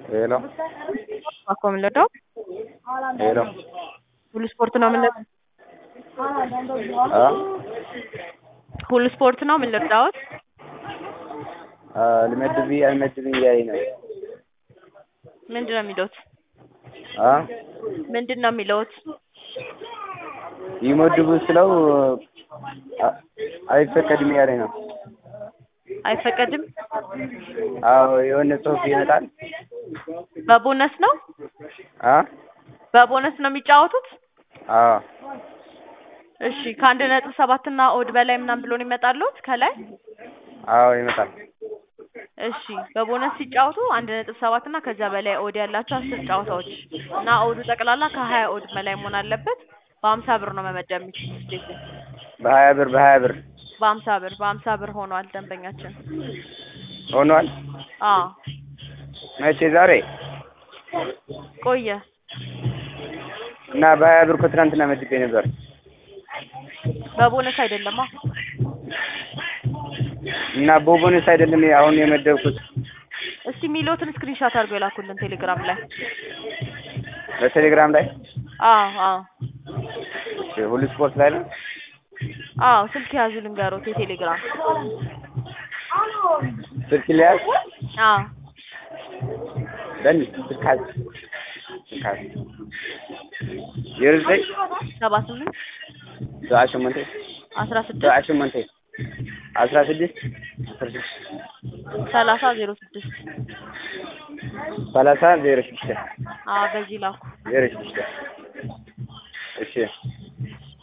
Hello. Comme le dos. Hello. Full sport ነው ምን full sport ነው ምን ልርዳዎት? ልመድብ አልመድብኝ እያለኝ ነው። ምንድነው የሚሉት? አ ምንድነው የሚሉት? ይመድቡ ስለው አይፈቀድም እያለኝ ነው። አይፈቀድም? አዎ የሆነ ጽሁፍ ይመጣል። በቦነስ ነው? በቦነስ ነው የሚጫወቱት? አዎ እሺ ከ1.7 እና ኦድ በላይ ምናምን ብሎ ነው ይመጣልዎት ከላይ? አዎ ይመጣል። እሺ በቦነስ ሲጫወቱ 1.7 እና ከዛ በላይ ኦድ ያላቸው 10 ጨዋታዎች እና ኦዱ ጠቅላላ ከ20 ኦድ በላይ መሆን አለበት። በ50 ብር ነው መመደብ የሚችሉት ስቴኩ። በ20 ብር በ50 ብር ሆኗል ደንበኛችን። ሆኗል? አዎ መቼ ዛሬ? ቆየ። እና በ20 ብር እኮ ትናንትና መድቤ ነበር። በቦነስ አይደለማ። እና በቦነስ አይደለም አሁን የመደብኩት። እስቲ ሚሎትን ስክሪንሾት አድርገው የላኩልን ቴሌግራም ላይ። በቴሌግራም ላይ? አዎ እሺ ሁሉ ስፖርት ላይ ነው? አዎ ስልክ ያዙ ልንገሮት የቴሌግራም ስልክ ሊያዝ? አዎ በል ስልካዝ የርዘይ 78 18 16 16 16 30 06 በዚህ ላኩ። 06 እሺ